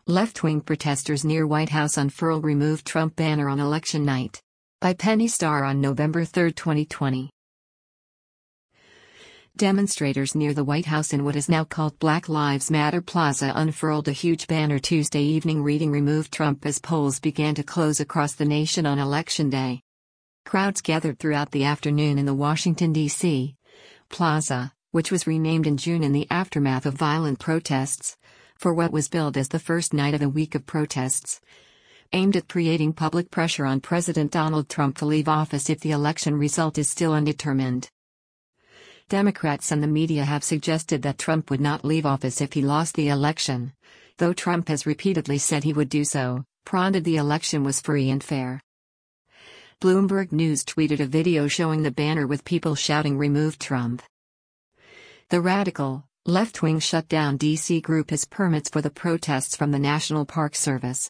Left-wing protesters near White House unfurl Remove Trump banner on election night. By Penny Starr on November 3, 2020. Demonstrators near the White House in what is now called Black Lives Matter Plaza unfurled a huge banner Tuesday evening reading Remove Trump as polls began to close across the nation on Election Day. Crowds gathered throughout the afternoon in the Washington, D.C. Plaza, which was renamed in June in the aftermath of violent protests, for what was billed as the first night of a week of protests, aimed at creating public pressure on President Donald Trump to leave office if the election result is still undetermined. Democrats and the media have suggested that Trump would not leave office if he lost the election, though Trump has repeatedly said he would do so, provided the election was free and fair. Bloomberg News tweeted a video showing the banner with people shouting "Remove Trump." The radical, left-wing shutdown D.C. group has permits for the protests from the National Park Service.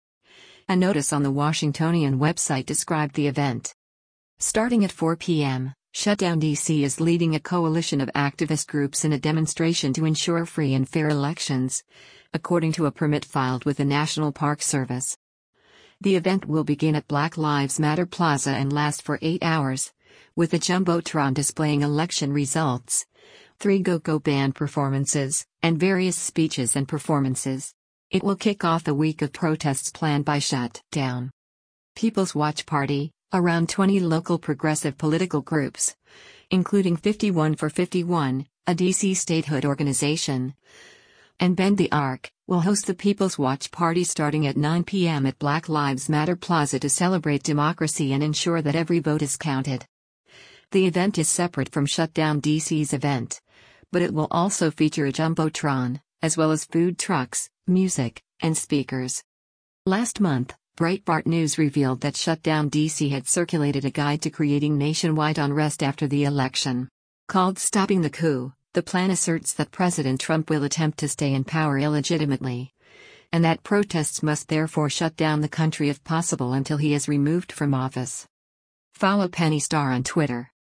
A notice on the Washingtonian website described the event. Starting at 4 p.m., Shutdown D.C. is leading a coalition of activist groups in a demonstration to ensure free and fair elections, according to a permit filed with the National Park Service. The event will begin at Black Lives Matter Plaza and last for 8 hours, with a jumbotron displaying election results, 3 go-go band performances, and various speeches and performances. It will kick off the week of protests planned by Shutdown People's Watch Party, around 20 local progressive political groups, including 51 for 51, a D.C. statehood organization, and Bend the Arc, will host the People's Watch Party starting at 9 p.m. at Black Lives Matter Plaza to celebrate democracy and ensure that every vote is counted. The event is separate from Shutdown D.C.'s event, but it will also feature a jumbotron, as well as food trucks, music, and speakers. Last month, Breitbart News revealed that Shutdown D.C. had circulated a guide to creating nationwide unrest after the election. Called Stopping the Coup, the plan asserts that President Trump will attempt to stay in power illegitimately, and that protests must therefore shut down the country if possible until he is removed from office. Follow Penny Starr on Twitter.